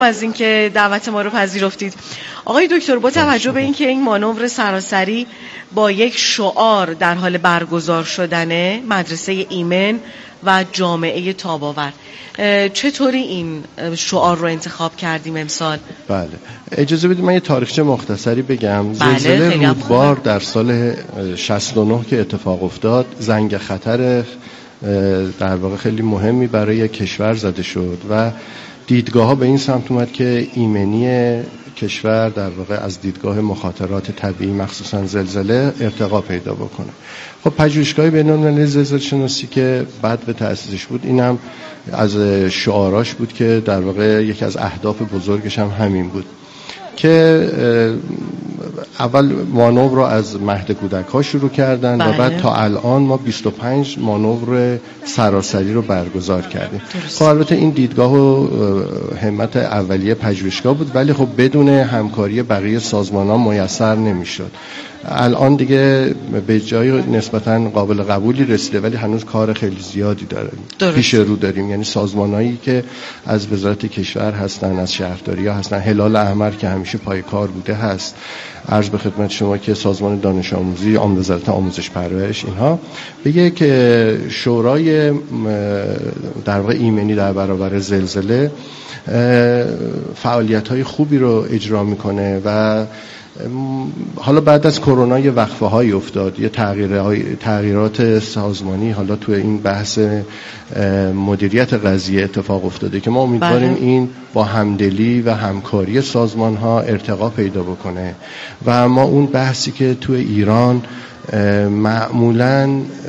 از اینکه دعوت ما رو پذیرفتید. آقای دکتر، با توجه به اینکه این مانور سراسری با یک شعار در حال برگزار شدنه، مدرسه ایمن و جامعه تاب‌آور، چطوری این شعار رو انتخاب کردیم امسال؟ بله، اجازه بدید من یه تاریخچه مختصری بگم. زلزله رودبار در سال 69 که اتفاق افتاد، زنگ خطر در واقع خیلی مهمی برای کشور زده شد و دیدگاه ها به این سمت اومد که ایمنی کشور در واقع از دیدگاه مخاطرات طبیعی مخصوصا زلزله ارتقا پیدا بکنه. خب پژوهشگاه بین‌المللی زلزله شناسی که بعد به تأسیسش بود، اینم از شعاراش بود که در واقع یکی از اهداف بزرگش هم همین بود که اول مانور رو از مهد کودک ها شروع کردن. بله. و بعد تا الان ما 25 مانور سراسری رو برگزار کردیم. خب البته این دیدگاه و همت اولیه پژوهشگاه بود، ولی خب بدون همکاری بقیه سازمان‌ها میسر نمیشد. الان دیگه به جای نسبتاً قابل قبولی رسیده، ولی هنوز کار خیلی زیادی داریم، پیش رو داریم. یعنی سازمانایی که از وزارت کشور هستن، از شهرداری‌ها هستن، هلال احمر که همیشه پای کار بوده هست، عرض به خدمت شما که سازمان دانش آموزی، وزارت آموزش پرورش، اینها به یک شورای در واقع ایمنی در برابر زلزله فعالیت‌های خوبی رو اجرا میکنه و حالا بعد از کرونا یه وقفه های افتاد، یه تغییرات سازمانی حالا تو این بحث مدیریت قضیه اتفاق افتاده که ما امیدواریم این با همدلی و همکاری سازمان ها ارتقا پیدا بکنه و ما اون بحثی که تو ایران معمولاً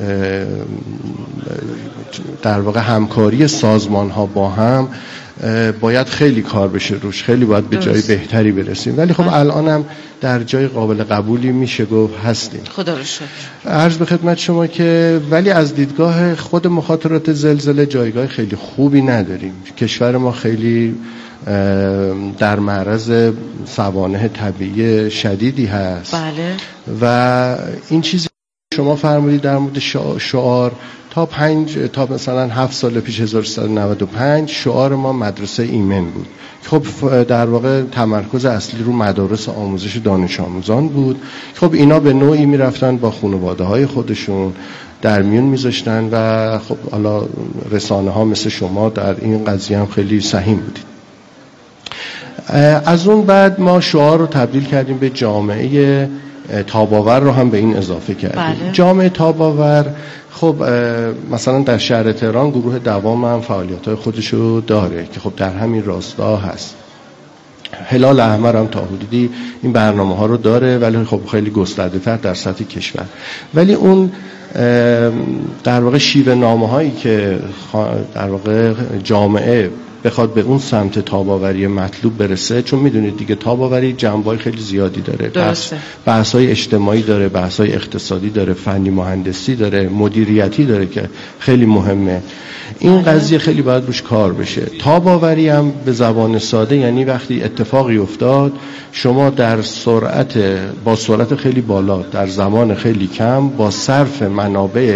در واقع همکاری سازمان ها با هم باید خیلی کار بشه روش، خیلی باید به جای بهتری برسیم، ولی خب الان هم در جای قابل قبولی میشه گفت هستیم، خدا رو شکر. عرض به خدمت شما که ولی از دیدگاه خود مخاطرات زلزله جایگاه خیلی خوبی نداریم. کشور ما خیلی در معرض سوانح طبیعی شدیدی هست. بله. و این چیزی شما فرمودید در مورد شعار، تا مثلا 7 سال پیش 1395 شعار ما مدرسه ایمن بود. خب در واقع تمرکز اصلی رو مدارس آموزش دانش آموزان بود. خب اینا به نوعی میرفتن با خانواده های خودشون در میون میذاشتن و خب حالا رسانه ها مثل شما در این قضیه هم خیلی سهیم بودید. از اون بعد ما شعار رو تبدیل کردیم به جامعه تاب‌آور رو هم به این اضافه کردیم. بله. جامعه تاب‌آور خب مثلا در شهر تهران گروه دوام هم فعالیت‌های خودشو داره که خب در همین راستا هست. هلال احمر هم تا حدودی این برنامه‌ها رو داره، ولی خب خیلی گسترده‌تر در سطح کشور. ولی اون در واقع شیوه نامه‌هایی که در واقع جامعه بخواد به اون سمت تاب‌آوری مطلوب برسه، چون میدونید دیگه تاب‌آوری جنبه‌های خیلی زیادی داره، بحث‌های اجتماعی داره، بحث‌های اقتصادی داره، فنی مهندسی داره، مدیریتی داره که خیلی مهمه. این قضیه خیلی باید روش کار بشه. تاب‌آوری هم به زبان ساده یعنی وقتی اتفاقی افتاد شما با سرعت خیلی بالا در زمان خیلی کم با صرف منابع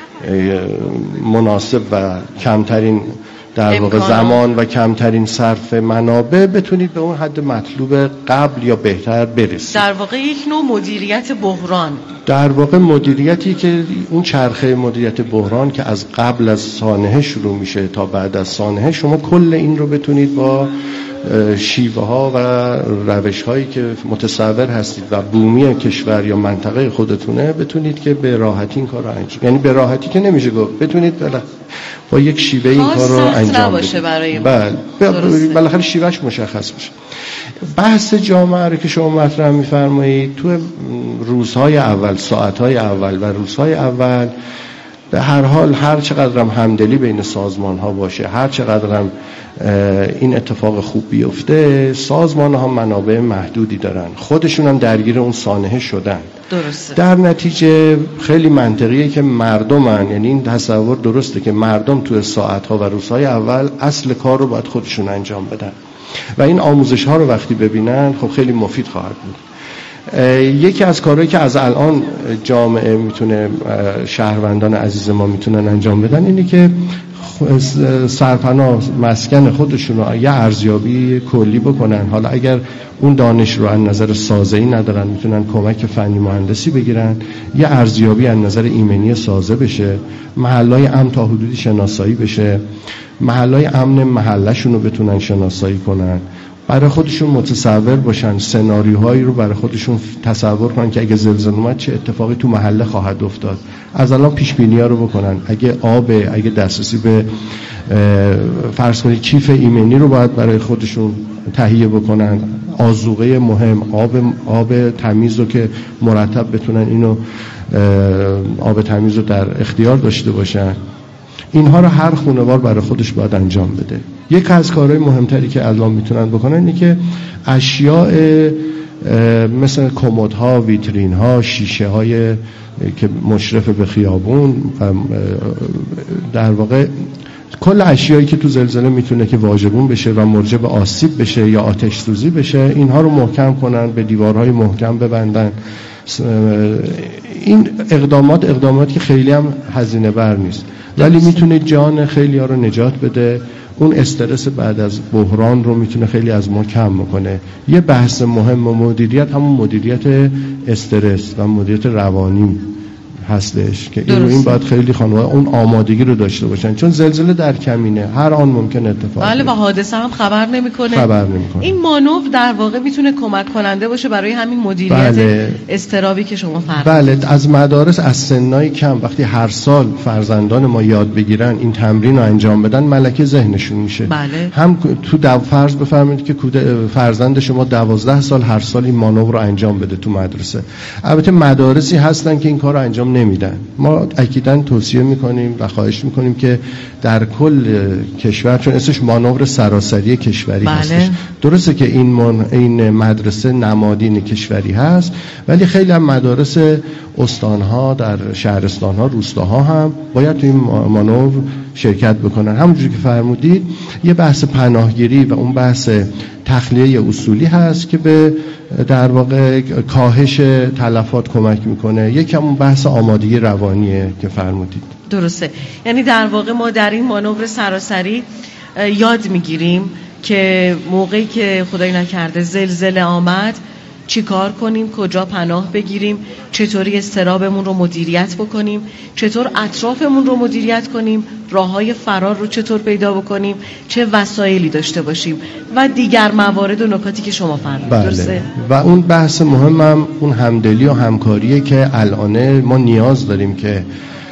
مناسب و کمترین در واقع زمان و کمترین صرف منابع بتونید به اون حد مطلوب قبل یا بهتر برسید. در واقع یک نوع مدیریت بحران، در واقع مدیریتی که اون چرخه مدیریت بحران که از قبل از سانحه شروع میشه تا بعد از سانحه، شما کل این رو بتونید با شیوه ها و روش هایی که متصور هستید و بومی کشور یا منطقه خودتونه بتونید که به راحتی این کار رو انجام، یعنی به راحتی که نمیشه گفت، بتونید با یک شیوه این کار رو انجام بدید. بله، بالاخره شیوهش مشخص بشه. بحث جامعه رو که شما مطرح می‌فرمایید، تو روزهای اول، ساعتهای اول و روزهای اول به هر حال هر چقدر هم همدلی بین سازمان ها باشه، هر چقدر هم این اتفاق خوب بیفته، سازمان ها منابع محدودی دارن، خودشون هم درگیر اون سانحه شدن. درسته. در نتیجه خیلی منطقیه که مردمن، یعنی این تصور درسته که مردم توی ساعت ها و روزهای اول اصل کار رو باید خودشون انجام بدن و این آموزش ها رو وقتی ببینن خب خیلی مفید خواهد بود. یکی از کارهایی که از الان جامعه میتونه، شهروندان عزیز ما میتونن انجام بدن اینه که سرپناه مسکن خودشون رو یه ارزیابی کلی بکنن. حالا اگر اون دانش رو از نظر سازه‌ای ندارن میتونن کمک فنی مهندسی بگیرن، یه ارزیابی از نظر ایمنی سازه بشه، محلهای امن تا حدودی شناسایی بشه، محلهای امن محلشون رو بتونن شناسایی کنن، برای خودشون متصور باشن، سناریوهایی رو برای خودشون تصور کنن که اگه زلزله اومد چه اتفاقی تو محله خواهد افتاد. از الان پیش بینی‌ها رو بکنن. اگه اگه دسترسی به فرض کنید کیف ایمنی رو باید برای خودشون تهیه بکنن، آذوقه مهم، آب تمیز رو که مرتب بتونن اینو آب تمیز رو در اختیار داشته باشن. اینها رو هر خانوار برای خودش باید انجام بده. یک از کارهای مهمتری که الان میتونن بکنن اینه که اشیاء مثل کمدها، ویترینها، شیشه های که مشرف به خیابون و در واقع کل اشیایی که تو زلزله میتونه که واژگون بشه و موجب آسیب بشه یا آتش سوزی بشه، اینها رو محکم کنن، به دیوارهای محکم ببندن. این اقداماتی که خیلی هم هزینه بر نیست ولی میتونه جان خیلی ها رو نجات بده. اون استرس بعد از بحران رو میتونه خیلی از ما کم بکنه. یه بحث مهم و مدیریت همون مدیریت استرس و مدیریت روانی هستش که این باید خیلی خانواده اون آمادگی رو داشته باشن، چون زلزله در کمینه، هر آن ممکن اتفاق بله و حادثه هم خبر نمیکنه. این مانور در واقع میتونه کمک کننده باشه برای همین مدیریت استرابی که شما فرمودید. بله، از مدارس از سنای کم وقتی هر سال فرزندان ما یاد بگیرن این تمرین رو انجام بدن، ملکه ذهنشون میشه. بله. هم تو فرض بفرمایید که فرزند شما 12 سال هر سال این مانور رو انجام بده تو مدرسه. البته مدارسی هستن که این کار رو انجام نمیدن. ما اکیداً توصیه میکنیم و خواهش میکنیم که در کل کشور، چون اسمش مانور سراسری کشوری هستش، درسته که این مدرسه نمادین کشوری هست ولی خیلی هم مدارس استانها در شهرستانها، روستاها هم باید تو این مانور شرکت بکنن. همونجوری که فرمودید یه بحث پناهگیری و اون بحث تخلیه اصولی هست که به در واقع کاهش تلفات کمک میکنه. یکم اون بحث آمادگی روانیه که فرمودید. درسته، یعنی در واقع ما در این مانور سراسری یاد میگیریم که موقعی که خدای نکرده زلزله آمد چی کار کنیم، کجا پناه بگیریم، چطوری اضطرابمون رو مدیریت بکنیم، چطور اطرافمون رو مدیریت کنیم، راههای فرار رو چطور پیدا بکنیم، چه وسایلی داشته باشیم و دیگر موارد و نکاتی که شما فرمودید. بله. و اون بحث مهمم اون همدلی و همکاریه که الان ما نیاز داریم که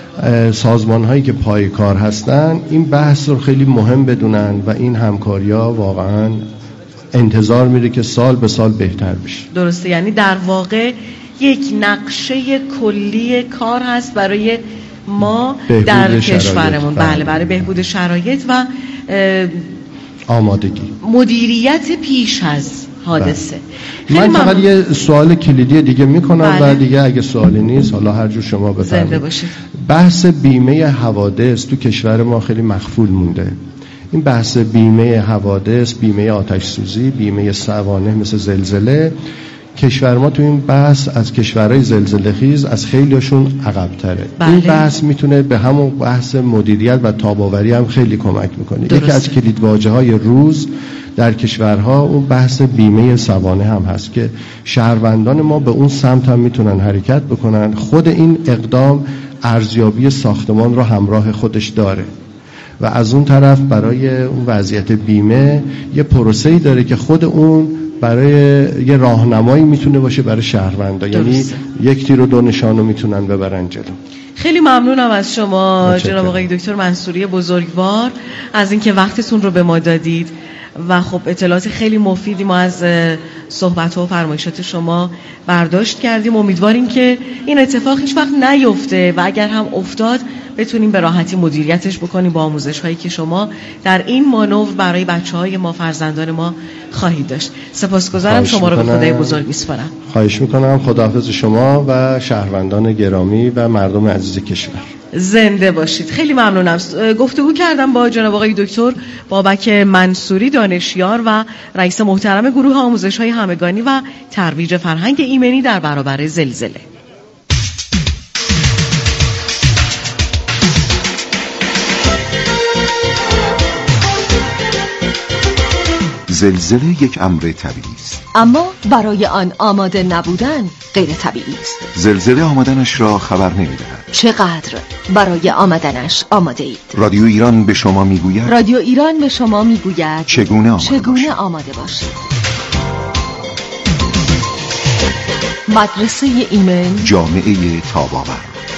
سازمان هایی که پای کار هستن این بحث رو خیلی مهم بدونن و این همکاری‌ها واقعاً انتظار میره که سال به سال بهتر بشه. درسته، یعنی در واقع یک نقشه کلی کار هست برای ما در کشورمون. بله، برای بهبود شرایط و آمادگی مدیریت پیش از حادثه. من فقط یه سوال کلیدی دیگه میکنم و دیگه اگه سوالی نیست حالا هر جور شما بفرمایید. بحث بیمه حوادث تو کشور ما خیلی مخفول مونده. این بحث بیمه حوادث، بیمه آتش سوزی، بیمه سوانح مثل زلزله، کشور ما تو این بحث از کشورهای زلزله خیز از خیلیشون عقب تره. این بحث میتونه به همون بحث مدیریت و تاب‌آوری هم خیلی کمک میکنه. یکی از کلیدواژه‌های روز در کشورها اون بحث بیمه سوانح هم هست که شهروندان ما به اون سمت هم میتونن حرکت بکنن. خود این اقدام ارزیابی ساختمان رو همراه خودش داره و از اون طرف برای اون وضعیت بیمه یه پروسه‌ای داره که خود اون برای یه راهنمایی میتونه باشه برای شهروندا، یعنی یک تیر و دو نشانو میتونن ببرن جلو. خیلی ممنونم از شما جناب آقای دکتر منصوری بزرگوار از اینکه وقتتون رو به ما دادید و خب اطلاعات خیلی مفیدی ما از صحبت‌ها و فرمایشات شما برداشت کردیم. امیدواریم که این اتفاق هیچ وقت نیفته و اگر هم افتاد بتونیم به راحتی مدیریتش بکنیم با آموزش‌هایی که شما در این مانور برای بچه‌های ما، فرزندان ما خواهید داشت. سپاسگزارم، شما رو به خدای بزرگ میسپارم. خواهش می‌کنم. خداحافظ شما و شهروندان گرامی و مردم عزیز کشور. زنده باشید. خیلی ممنونم. گفتگو کردم با جناب آقای دکتر بابک منصوری، دانشیار و رئیس محترم گروه آموزش‌های همگانی و ترویج فرهنگ ایمنی در برابر زلزله. زلزله یک امر طبیعی است، اما برای آن آماده نبودن غیر طبیعی است. زلزله آمدنش را خبر نمی‌دهد. چقدر برای آمدنش آماده اید؟ رادیو ایران به شما میگوید چگونه آماده باشید. مدرسه ایمن، جامعه تاب‌آور.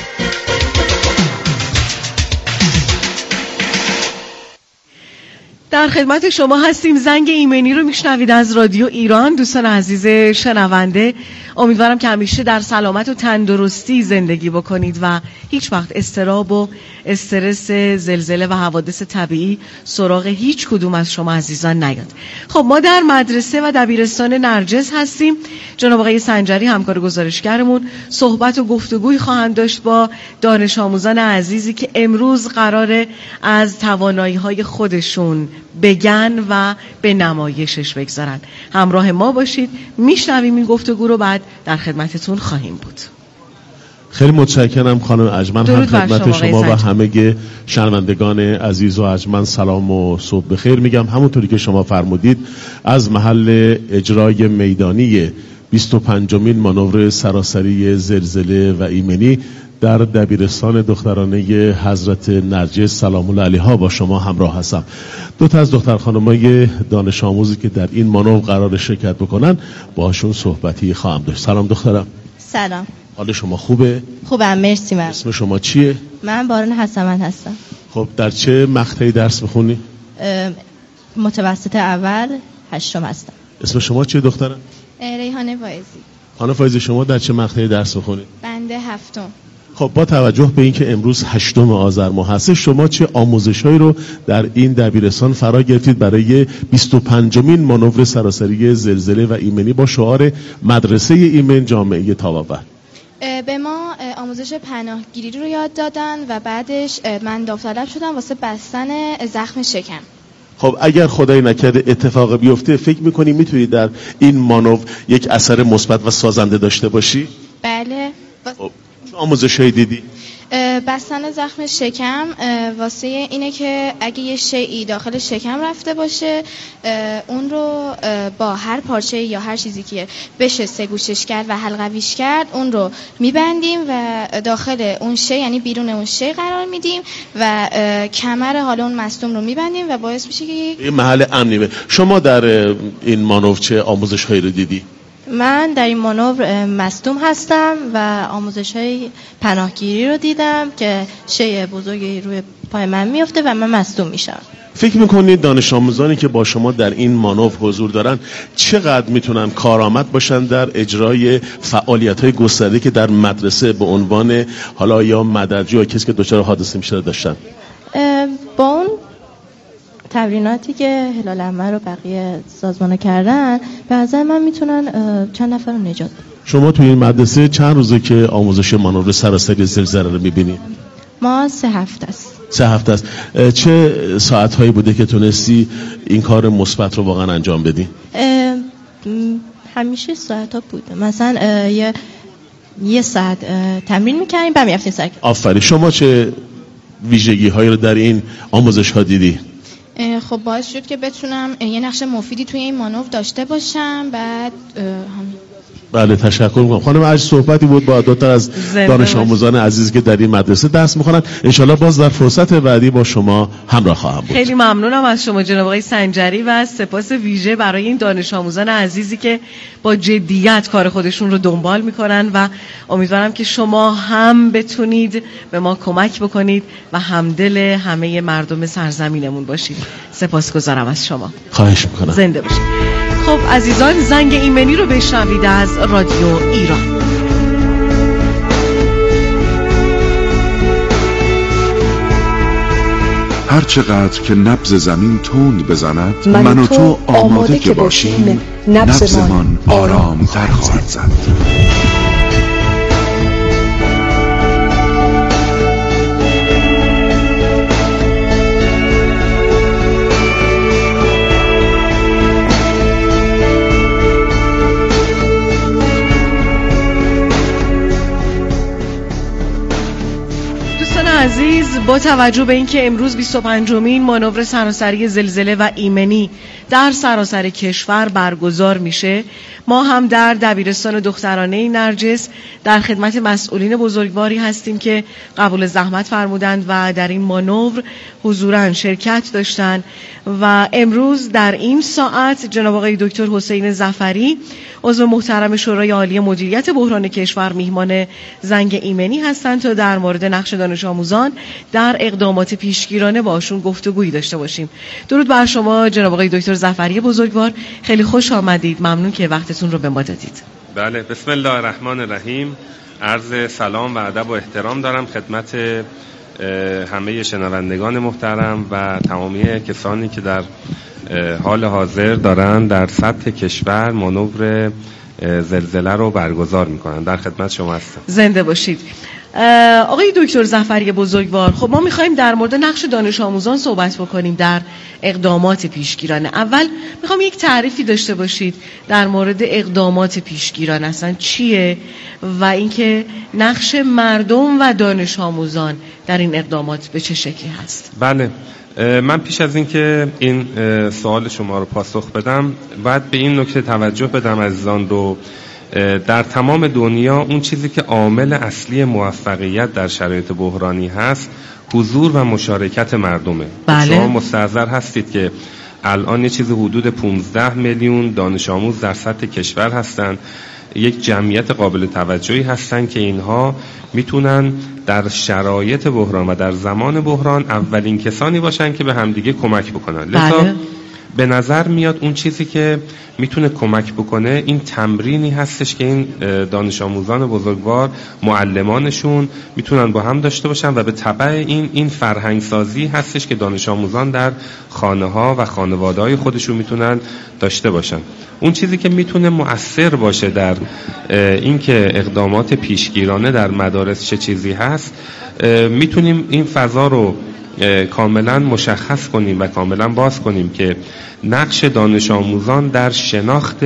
در خدمت شما هستیم. زنگ ایمنی رو میشنوید از رادیو ایران. دوستان عزیز شنونده، امیدوارم که همیشه در سلامت و تندرستی زندگی بکنید و هیچ وقت اضطراب و استرس زلزله و حوادث طبیعی سراغ هیچ کدوم از شما عزیزان نیاد. خب ما در مدرسه و دبیرستان نرجس هستیم. جناب آقای سنجری همکار گزارشگرمون صحبت و گفتگوی خواهند داشت با دانش آموزان عزیزی که امروز قراره از توانایی‌های خودشون بگن و به نمایشش بگذارن. همراه ما باشید، میشنویم این گفتگو رو، بعد در خدمتتون خواهیم بود. خیلی متشکرم خانم ارجمند. هم خدمت شما و همه شنوندگان عزیز و ارجمند سلام و صبح بخیر میگم. همونطوری که شما فرمودید از محل اجرای میدانی 25مین مانور سراسری زلزله و ایمنی در دبیرستان دخترانه حضرت نرجس سلام الله علیها با شما همراه هستم. دو تا از دختر خانمای دانش آموزی که در این مانور قرار شرکت بکنن باهاشون صحبتی خواهم داشت. سلام دخترم. سلام. حال شما خوبه؟ خوبم مرسی. من اسم شما چیه؟ من بارون حسمت هستم. خب در چه مقطعی درس میخونی؟ متوسط اول 8م هستم. اسم شما چیه دخترم؟ ریحانه فایزی. خانم فایزی شما در چه مقطعی درس میخونید؟ بنده 7م. خب با توجه به اینکه امروز 8 آذر ماه هست، شما چه آموزش‌هایی رو در این دبیرستان فرا گرفتید برای 25مین مانور سراسری زلزله و ایمنی با شعار مدرسه ایمن جامعه تاب‌آور؟ به ما آموزش پناهگیری رو یاد دادن و بعدش من داوطلب شدم واسه بستن زخم شکم. خب اگر خدای نکرده اتفاق بیفته، فکر می‌کنی میتونی در این مانور یک اثر مثبت و سازنده داشته باشی؟ بله. خب آموزش‌هایی دیدی؟ بستن زخم شکم واسه اینه که اگه یه شیئی داخل شکم رفته باشه، اون رو با هر پارچه یا هر چیزی که بشه سه‌گوشش کرد و حلقویش کرد، اون رو میبندیم و داخل اون شی، یعنی بیرون اون شی قرار میدیم و کمر حالا اون مصدوم رو میبندیم و باعث میشه که یه محل امنی. شما در این مانور چه آموزش‌هایی رو دیدی؟ من در این مانور مصدوم هستم و آموزش‌های پناهگیری رو دیدم که شی بزرگی روی پای من میفته و من مصدوم میشم. فکر میکنید دانش آموزانی که با شما در این مانور حضور دارن چقدر میتونن کارآمد باشن در اجرای فعالیت‌های گسترده که در مدرسه به عنوان حالا یا مدرجو یا کسی که دچار حادثه میشه داشتن؟ با اون تمریناتی که هلال احمر و بقیه سازمان‌ها کردن، به نظر من میتونن چند نفر رو نجات بدن. شما توی این مدرسه چند روزه که آموزش مانور سراسری زلزله رو میبینی؟ ما 3 هفته است. 3 هفته است. چه ساعت‌هایی بوده که تونستی این کار مثبت رو واقعا انجام بدی؟ همیشه ساعت‌ها بوده. مثلا یه ساعت تمرین می‌کردیم بعد می‌رفتیم سر. آفرین. شما چه ویژگی‌هایی رو در این آموزش‌ها دیدی؟ خب باعث شد که بتونم یه نقش مفیدی توی این مانور داشته باشم. بعد همین. بله تشکر می‌کنم. خانم عرض صحبتی بود با دو تا از دانش آموزان عزیز که در این مدرسه درس می‌خونن. انشالله باز در فرصت بعدی با شما همراه خواهم بود. خیلی ممنونم از شما جناب آقای سنجری و سپاس ویژه برای این دانش آموزان عزیزی که با جدیت کار خودشون رو دنبال می‌کنن و امیدوارم که شما هم بتونید به ما کمک بکنید و همدل همه مردم سرزمینمون باشید. سپاسگزارم از شما. خواهش می‌کنم. زنده باشید. خب عزیزان، زنگ ایمنی رو بشنوید از رادیو ایران. هر چقدر که نبض زمین تند بزند، من و تو آماده که باشیم، نبضمان آرام تر خواهد زد. با توجه به اینکه امروز 25مین مانور سراسری زلزله و ایمنی در سراسر کشور برگزار میشه، ما هم در دبیرستان دخترانه نرجس در خدمت مسئولین بزرگواری هستیم که قبول زحمت فرمودند و در این مانور حضوراً شرکت داشتن و امروز در این ساعت جناب آقای دکتر حسین ظفری عضو محترم شورای عالی مدیریت بحران کشور میهمان زنگ ایمنی هستند تا در مورد نقش دانش آموزان در اقدامات پیشگیرانه باشون گفتگویی داشته باشیم. درود بر شما جناب آقای دکتر ظفری بزرگوار، خیلی خوش آمدید، ممنون که وقتتون رو به ما دادید. بله، بسم الله الرحمن الرحیم. عرض سلام و ادب و احترام دارم خدمت همه شنوندگان محترم و تمامی کسانی که در حال حاضر دارن در سطح کشور مانور زلزله رو برگزار میکنن. در خدمت شما هستم. زنده باشید. آقای دکتر ظفری بزرگوار، خب ما میخوایم در مورد نقش دانش آموزان صحبت بکنیم در اقدامات پیشگیرانه. اول میخوام یک تعریفی داشته باشید در مورد اقدامات پیشگیرانه اصلا چیه و اینکه نقش مردم و دانش آموزان در این اقدامات به چه شکلی هست. بله، من پیش از اینکه این سوال شما رو پاسخ بدم باید به این نکته توجه بدم عزیزان رو. در تمام دنیا اون چیزی که عامل اصلی موفقیت در شرایط بحرانی هست حضور و مشارکت مردمه. بله. شما مستحضر هستید که الان یه چیز حدود 15 میلیون دانش آموز در سطح کشور هستند، یک جمعیت قابل توجهی هستند که اینها میتونن در شرایط بحران و در زمان بحران اولین کسانی باشن که به همدیگه کمک بکنن. لذا به نظر میاد اون چیزی که میتونه کمک بکنه این تمرینی هستش که این دانش آموزان بزرگوار معلمانشون میتونن با هم داشته باشن و به تبع این فرهنگ سازی هستش که دانش آموزان در خانه ها و خانواده های خودشون میتونن داشته باشن. اون چیزی که میتونه مؤثر باشه در این که اقدامات پیشگیرانه در مدارس چه چیزی هست، میتونیم این فضا رو کاملا مشخص کنیم و کاملا باز کنیم که نقش دانش آموزان در شناخت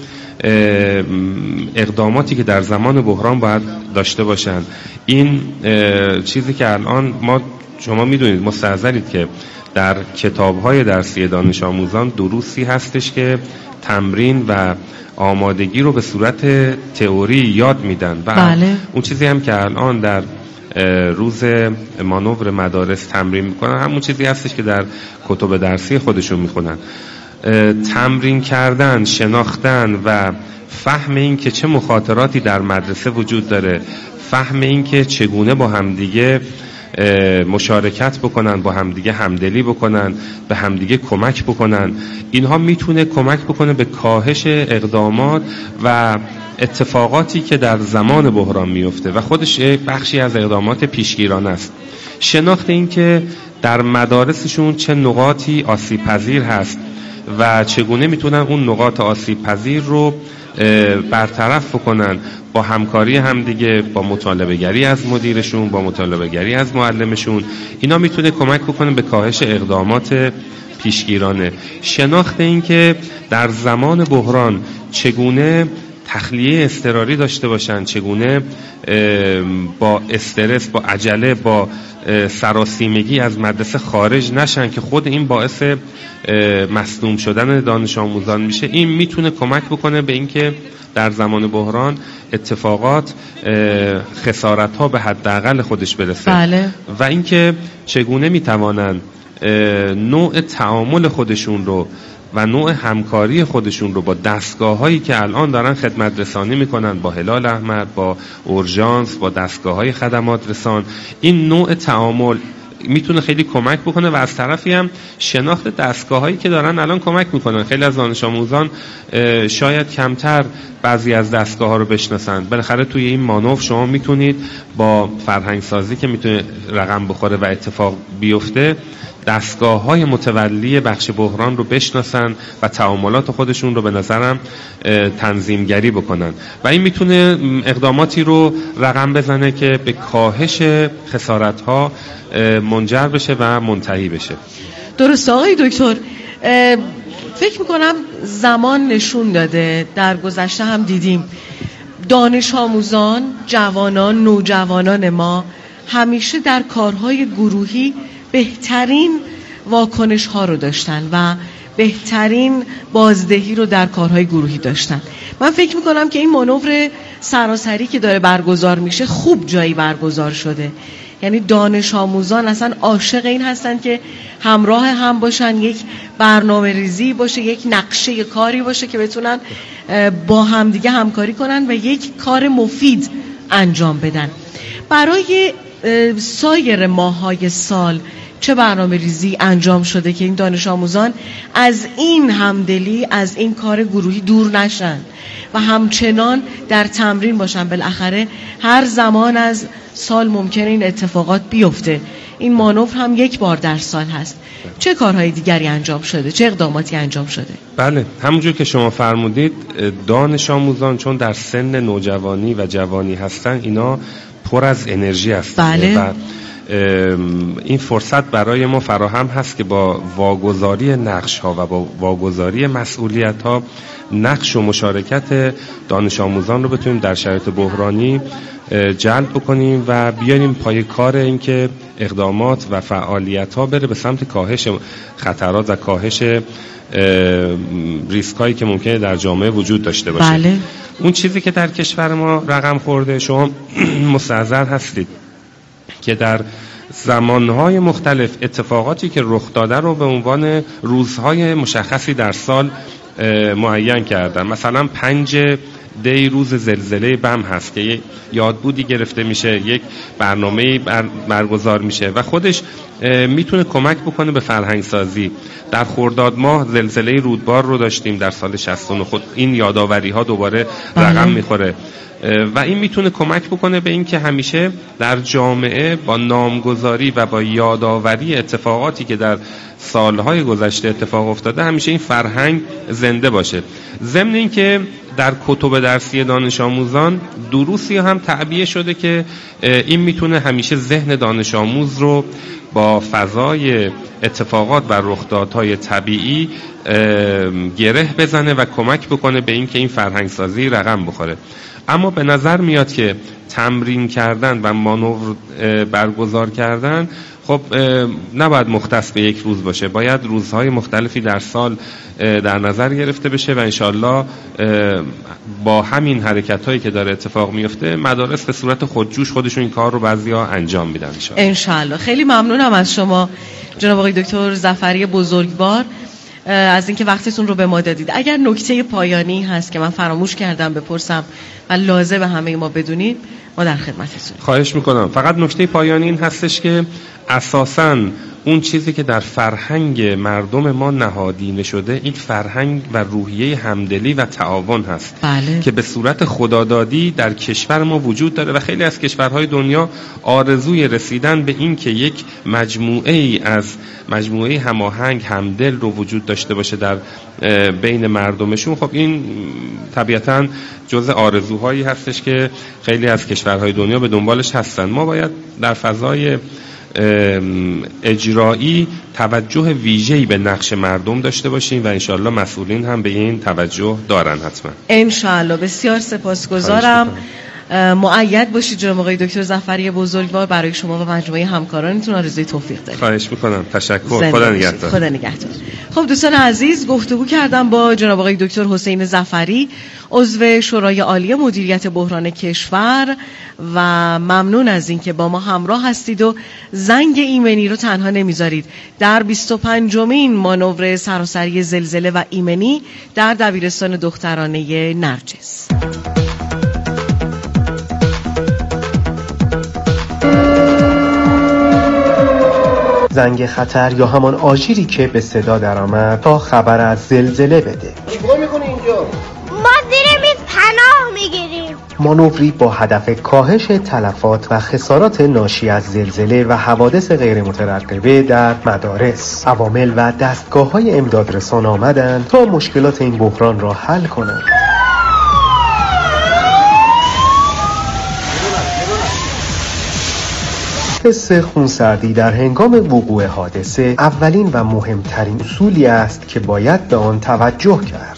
اقداماتی که در زمان بحران باید داشته باشند. این چیزی که الان شما میدونید، مستحضرید که در کتاب‌های درسی دانش آموزان دروسی هستش که تمرین و آمادگی رو به صورت تئوری یاد میدن و بله. اون چیزی هم که الان در روز مانور مدارس تمرین میکنن همون چیزی هستش که در کتب درسی خودشون میخونن. تمرین کردن، شناختن و فهم این که چه مخاطراتی در مدرسه وجود داره، فهم این که چگونه با همدیگه مشارکت بکنن، با همدیگه همدلی بکنن، به همدیگه کمک بکنن، اینها میتونه کمک بکنه به کاهش اقدامات و اتفاقاتی که در زمان بحران میفته و خودش بخشی از اقدامات پیشگیرانه است. شناخت این که در مدارسشون چه نقاطی آسیب پذیر هست و چگونه میتونن اون نقاط آسیب پذیر رو برطرف بکنن با همکاری همدیگه، با مطالبه گری از مدیرشون، با مطالبه گری از معلمشون. اینا میتونه کمک بکنه به کاهش اقدامات پیشگیرانه. شناخت این که در زمان بحران چگونه تخلیه اضطراری داشته باشن، چگونه با استرس، با عجله، با سراسیمگی از مدرسه خارج نشن که خود این باعث مصدوم شدن دانش آموزان میشه. این میتونه کمک بکنه به اینکه در زمان بحران اتفاقات، خسارت ها به حداقل خودش برسه. بله. و اینکه چگونه میتوانن نوع تعامل خودشون رو و نوع همکاری خودشون رو با دستگاه هایی که الان دارن خدمت رسانی میکنن، با هلال احمر، با اورژانس، با دستگاه های خدمات رسان، این نوع تعامل میتونه خیلی کمک بکنه و از طرفی هم شناخت دستگاه هایی که دارن الان کمک میکنن. خیلی از دانش آموزان شاید کمتر بعضی از دستگاه ها رو بشناسن. بالاخره توی این مانور شما میتونید با فرهنگ سازی که میتونه رقم بخوره و اتفاق بیفته، دستگاه های متولی بخش بحران رو بشناسن و تعاملات خودشون رو به نظرم تنظیمگری بکنن و این میتونه اقداماتی رو رقم بزنه که به کاهش خسارت ها منجر بشه و منتهی بشه. درست آقای دکتر، فکر میکنم زمان نشون داده، در گذشته هم دیدیم دانش آموزان، جوانان، نوجوانان ما همیشه در کارهای گروهی بهترین واکنش ها رو داشتن و بهترین بازدهی رو در کارهای گروهی داشتن. من فکر میکنم که این مانور سراسری که داره برگزار میشه خوب جایی برگزار شده. یعنی دانش آموزان اصلا عاشق این هستن که همراه هم باشن، یک برنامه ریزی باشه، یک نقشه کاری باشه که بتونن با هم دیگه همکاری کنن و یک کار مفید انجام بدن. برای سایر ماه‌های سال چه برنامه ریزی انجام شده که این دانش آموزان از این همدلی، از این کار گروهی دور نشن و همچنان در تمرین باشن؟ بالاخره هر زمان از سال ممکنه این اتفاقات بیفته. این مانور هم یک بار در سال هست. چه کارهای دیگری انجام شده؟ چه اقداماتی انجام شده؟ بله، همونجور که شما فرمودید، دانش آموزان چون در سن نوجوانی و جوانی هستن، اینا پر از انرژی هستن. بله. و این فرصت برای ما فراهم هست که با واگذاری نقش ها و با واگذاری مسئولیت ها نقش و مشارکت دانش آموزان رو بتونیم در شرایط بحرانی جلب بکنیم و بیاریم پای کار این که اقدامات و فعالیت ها بره به سمت کاهش خطرات و کاهش ریسک هایی که ممکنه در جامعه وجود داشته باشه. بله. اون چیزی که در کشور ما رقم خورده، شما مستحضر هستید که در زمانهای مختلف اتفاقاتی که رخ داده رو به عنوان روزهای مشخصی در سال معین کردن. مثلا 5 دی روز زلزله بم هست که یادبودی گرفته میشه، یک برنامه برگزار میشه و خودش میتونه کمک بکنه به فرهنگ سازی. در خرداد ماه زلزله رودبار رو داشتیم در سال 69. خود این یاداوری ها دوباره رقم میخوره و این میتونه کمک بکنه به این که همیشه در جامعه با نامگذاری و با یادآوری اتفاقاتی که در سالهای گذشته اتفاق افتاده همیشه این فرهنگ زنده باشه. ضمن این که در کتب درسی دانش آموزان دروسی هم تعبیه شده که این میتونه همیشه ذهن دانش آموز رو با فضای اتفاقات و رخدادهای طبیعی گره بزنه و کمک بکنه به این که این فرهنگ سازی رقم بخوره. اما به نظر میاد که تمرین کردن و مانور برگزار کردن خب نباید مختص به یک روز باشه، باید روزهای مختلفی در سال در نظر گرفته بشه و انشالله با همین حرکت هایی که داره اتفاق میفته مدارس به صورت خودجوش خودشون این کار رو بعضیا انجام میدن انشالله. خیلی ممنونم از شما جناب آقای دکتر ظفری بزرگوار از اینکه وقتتون رو به ما دادید. اگر نکته پایانی هست که من فراموش کردم بپرسم و لازم همه ما بدونید، ما در خدمتتونیم. خواهش میکنم. فقط نکته پایانی این هستش که اساساً اون چیزی که در فرهنگ مردم ما نهادینه شده، این فرهنگ و روحیه همدلی و تعاون هست. بله. که به صورت خدادادی در کشور ما وجود داره و خیلی از کشورهای دنیا آرزوی رسیدن به این که یک مجموعه هماهنگ همدل رو وجود داشته باشه در بین مردمشون. خب این طبیعتاً جزء آرزوهایی هستش که خیلی از کشورهای دنیا به دنبالش هستن. ما باید در فضای اجرایی توجه ویژه‌ای به نقش مردم داشته باشیم و انشالله مسئولین هم به این توجه دارن حتما. انشالله. بسیار سپاسگزارم. مؤید باشید جناب آقای دکتر ظفری بزرگوار. برای شما و مجموعه همکارانتون آرزوی توفیق دارم. خواهش میکنم. تشکر. خدا نگهدار. خدا نگهدار. خب دوستان عزیز، گفتگو کردم با جناب آقای دکتر حسین ظفری، عضو شورای عالی مدیریت بحران کشور و ممنون از اینکه با ما همراه هستید و زنگ ایمنی رو تنها نمیذارید. در 25مین مانور سراسری زلزله و ایمنی در دبیرستان دخترانه نرجس. زنگ خطر یا همان آژیری که به صدا درآمد تا خبر از زلزله بده. چیکار می‌کنی اینجا؟ ما زیر میز پناه میگیریم. مانوری با هدف کاهش تلفات و خسارات ناشی از زلزله و حوادث غیر مترقبه در مدارس. عوامل و دستگاه‌های امدادرسان آمدند تا مشکلات این بحران را حل کنند. حس خونسردی در هنگام وقوع حادثه اولین و مهمترین اصولی است که باید به آن توجه کرد.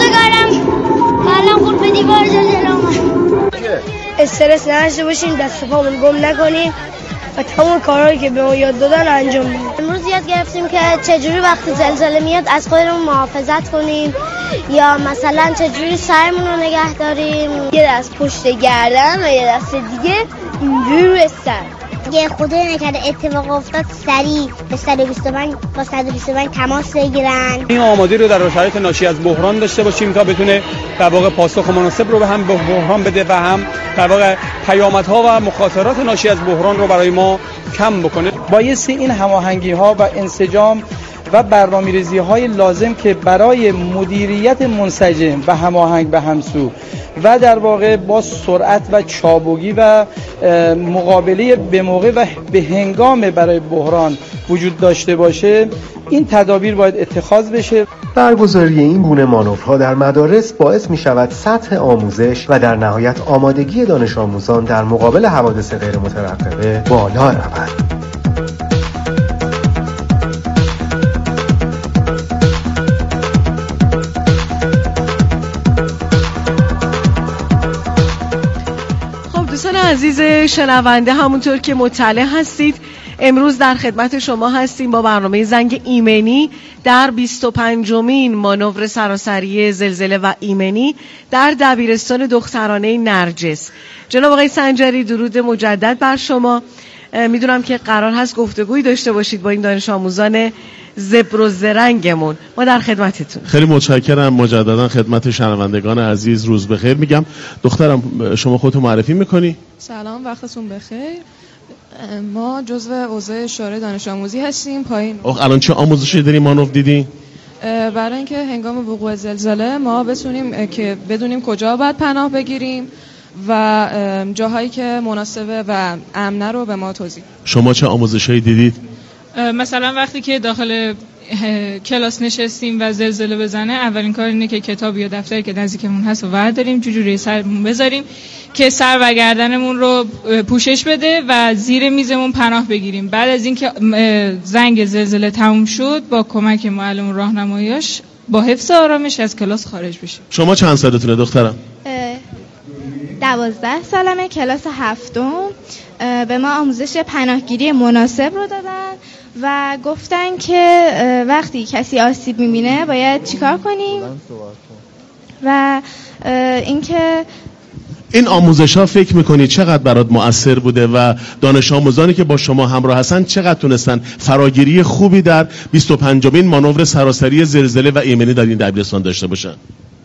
الان به دیوار جلو استرس نداشته باشیم، دست پامون گم نکنیم و تمام کارهایی که به ما یاد دادن انجام بدیم. امروز یاد گرفتیم که چجوری وقتی زلزله میاد از خودمون محافظت کنیم یا مثلا چجوری سرمون رو نگه داریم، یه دست پشت گردن و یه دست دیگه اینجوری روی سر. یه خدای نکرده اتفاق افتاد سریع به 125 تماس بگیرن. این آمادگی رو در شرایط ناشی از بحران داشته باشیم تا بتونه در واقع پاسخ مناسب رو به هم بحران بده و هم در واقع پیامدها و مخاطرات ناشی از بحران رو برای ما کم بکنه. بایستی این هماهنگی‌ها و انسجام و برنامه‌ریزی‌های لازم که برای مدیریت منسجم و هماهنگ به همسو و در واقع با سرعت و چابکی و مقابله به موقع و به هنگام برای بحران وجود داشته باشه، این تدابیر باید اتخاذ بشه. برگزاری این گونه مانورها در مدارس باعث می شود سطح آموزش و در نهایت آمادگی دانش آموزان در مقابل حوادث غیر مترقبه بالا رود. دوستان عزیز شنونده، همونطور که مطلع هستید امروز در خدمت شما هستیم با برنامه زنگ ایمنی در 25مین مانور سراسری زلزله و ایمنی در دبیرستان دخترانه نرجس. جناب آقای سنجری، درود مجدد بر شما. میدونم که قرار هست گفتگویی داشته باشید با این دانش آموزان زبر و زرنگمون. ما در خدمتتون. خیلی متشکرم. مجددا خدمت شنوندگان عزیز روز بخیر میگم. دخترم شما خودتو معرفی میکنی؟ سلام، وقتتون بخیر. ما جزو عضو شورای دانش آموزی هستیم پایین. الان چه آموزشی داریم مانور دیدی؟ برای اینکه هنگام وقوع زلزله ما بتونیم که بدونیم کجا باید پناه بگیریم و جاهایی که مناسبه و امنه رو به ما توضیح. شما چه آموزشی دیدید؟ مثلا وقتی که داخل کلاس نشستیم و زلزله بزنه، اولین کار اینه که کتاب یا دفتری که نزدیکمون هست رو برداریم، جوجوری سرمون بذاریم که سر و گردنمون رو پوشش بده و زیر میزمون پناه بگیریم. بعد از اینکه زنگ زلزله تموم شد، با کمک معلم و راهنماییاش با حفظ آرامش از کلاس خارج بشیم. شما چند سالتونه دخترم؟ 12 سالمه، کلاس 7. به ما آموزش پناهگیری مناسب رو دادن و گفتن که وقتی کسی آسیب میبینه باید چیکار کنیم و اینکه این آموزش ها فکر میکنی چقدر برات مؤثر بوده و دانش آموزانی که با شما همراه هستن چقدر تونستن فراگیری خوبی در 25مین مانور سراسری زلزله و ایمنی در این دبیرستان داشته باشن؟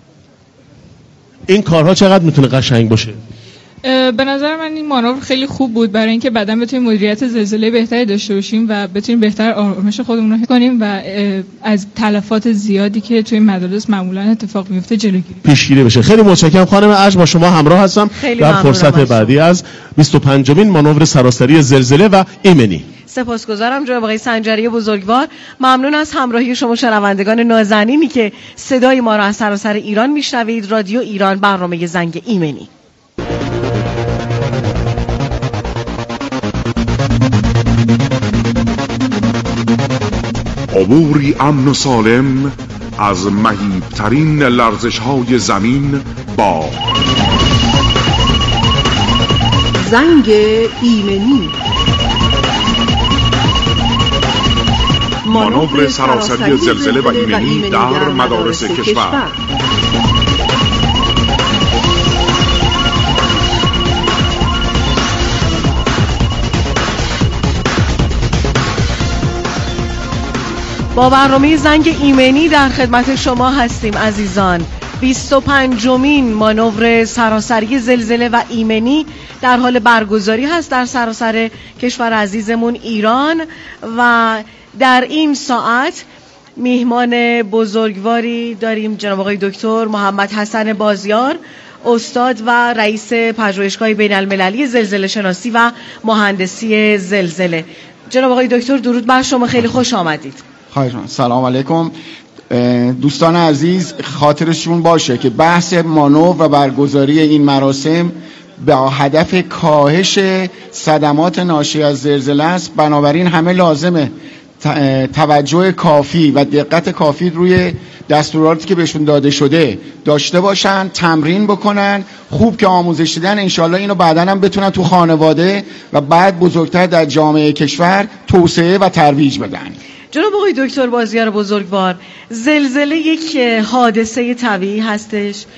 این کارها چقدر میتونه قشنگ باشه؟ به نظر من این مانور خیلی خوب بود برای اینکه بعداً بتونیم مدیریت زلزله بهتری داشته باشیم و بتونیم بهتر آرامش خودمون رو حفظ کنیم و از تلفات زیادی که توی مدارس معمولاً اتفاق میفته جلوگیری پیشگیری بشه. خیلی متشکرم خانم ارج، با شما همراه هستم در فرصت بعدی از 25مین مانور سراسری زلزله و ایمنی. سپاسگزارم جناب آقای سنجری بزرگوار. ممنون از همراهی شما شنوندگان نازنینی که صدای ما را از سراسر ایران میشنوید. رادیو ایران، برنامه زنگ ایمنی. عبوری امن و سالم از مهیبترین لرزش‌های زمین با زنگ ایمنی، مانور سراسری زلزله و ایمنی در مدارس کشور. با برنامه زنگ ایمنی در خدمت شما هستیم عزیزان. 25مین مانور سراسری زلزله و ایمنی در حال برگزاری هست در سراسر کشور عزیزمون ایران و در این ساعت میهمان بزرگواری داریم، جناب آقای دکتر محمد حسن بازیار، استاد و رئیس پژوهشگاه بین المللی زلزله شناسی و مهندسی زلزله. جناب آقای دکتر درود بر شما، خیلی خوش آمدید. سلام علیکم دوستان عزیز. خاطرشون باشه که بحث مانور و برگزاری این مراسم با هدف کاهش صدمات ناشی از زلزله است. بنابراین همه لازمه توجه کافی و دقت کافی روی دستوراتی که بهشون داده شده داشته باشن، تمرین بکنن، خوب که آموزش دیدن انشالله اینو بعداً هم بتونن تو خانواده و بعد بزرگتر در جامعه کشور توسعه و ترویج بدن. جناب آقای دکتر بازیار بزرگوار، زلزله یک حادثه طبیعی هستش